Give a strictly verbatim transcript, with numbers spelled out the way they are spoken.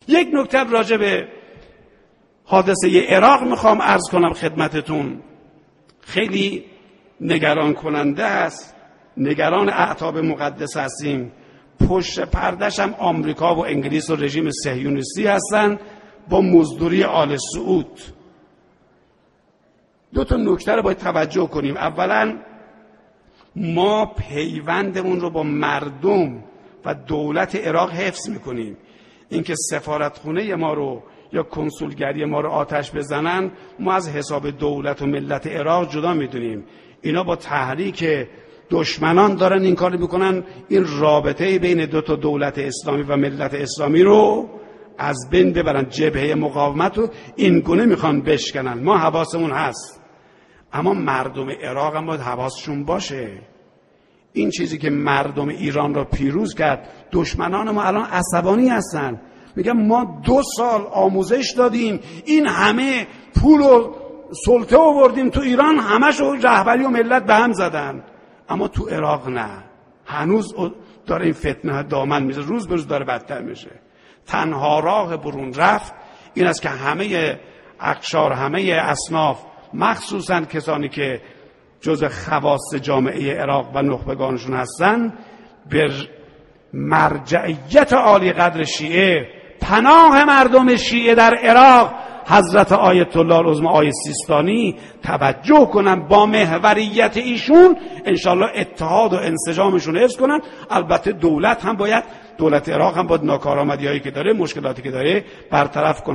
یک نکته راجع به حادثه عراق میخوام عرض کنم خدمتتون، خیلی نگران کننده است. نگران اعتاب مقدس هستیم. پشت پردش هم آمریکا و انگلیس و رژیم صهیونیستی هستن با مزدوری آل سعود. دو تا نکته رو باید توجه کنیم. اولا ما پیوندمون رو با مردم و دولت عراق حفظ میکنیم. اینکه سفارتخونه ما رو یا کنسولگری ما رو آتش بزنن ما از حساب دولت و ملت عراق جدا میدونیم. اینا با تحریک دشمنان دارن این کار میکنن، این رابطه بین دو تا دولت اسلامی و ملت اسلامی رو از بین ببرن. جبهه مقاومت رو این گونه میخوان بشکنن. ما حواسمون هست، اما مردم عراق هم باید حواسشون باشه. این چیزی که مردم ایران را پیروز کرد، دشمنان ما الان عصبانی هستن، میگن ما دو سال آموزش دادیم، این همه پول و سلطه آوردیم تو ایران، همشو رهبری و ملت به هم زدن، اما تو عراق نه. هنوز داره این فتنه دامن میزه، روز به روز داره بدتر میشه. تنها راه برون رفت این است که همه اقشار، همه اصناف، مخصوصا کسانی که جز خواص جامعه عراق و نخبگانشون هستن، به مرجعیت عالی قدر شیعه، پناه مردم شیعه در عراق، حضرت آیت الله العظمی آیه سیستانی توجه کنن. با محوریت ایشون انشالله اتحاد و انسجامشون حفظ کنن. البته دولت هم باید، دولت عراق هم باید ناکارآمدی‌هایی که داره، مشکلاتی که داره برطرف کنه.